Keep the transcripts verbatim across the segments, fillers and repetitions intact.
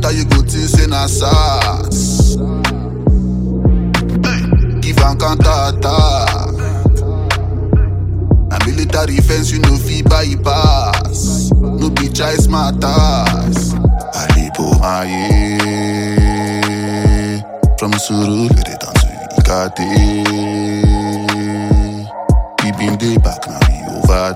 enter, you go think say na SARS. Give and counter attack. Na military fence, you know fi bypass. No be choice matters. Alipo maye. From Surulere down to Ikate. We been day back, now we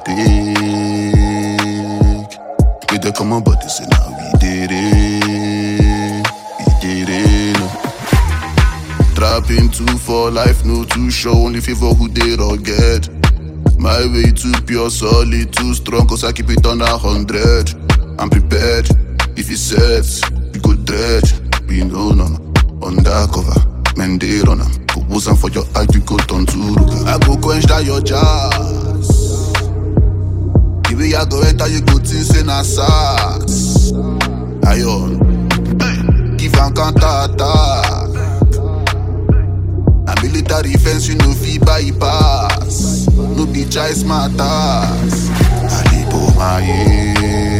overtake. We dey come on, but they say now we did it. We did it. Trapping two for life, no too sure. Only favor who they rugged. My way too pure, solid, too strong. Cause I keep it on a hundred. I'm prepared. If it sets, we go dredge. We know no. Undercover, men they run am. Go boss am for your eye, you go turn to Ruga. I go quench that your jazz. The way I go enter, you go think say na SARS. Iron, give and counter attack. Na military fence, you know fi bypass. No be choice matters. Alipo maye.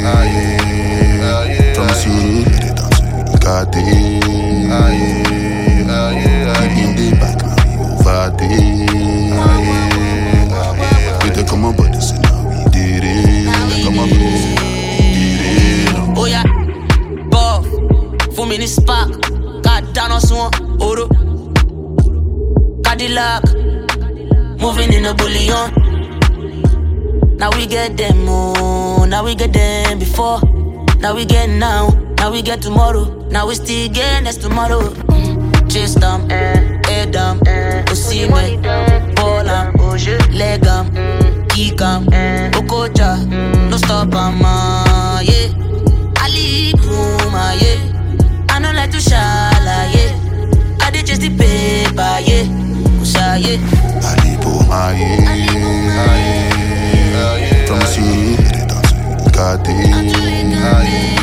From Surulere down to Ikate. Aye, aye, aye. In the back, now we overtake. Aye, aye. We dey come on, but they say now we did it. They come on, but they say now we did it. Oh yeah, buff, four minutes spark. Got down on swan, Oro. Cadillac, moving in a bullion. Now we get them, oh, now we get them before. Now we get now, now we get tomorrow. Now we still get next tomorrow. Mm. Chase them, eh, head them, eh, Osime, ball em, leg em, kick em, Okocha, no stop em, ah, yeah. Ali Kuma, yeah. I don't like to shala, yeah. I dey chase the paper, yeah. Kusha, yeah. Ali Kuma, yeah. From Surulere down to Ikate.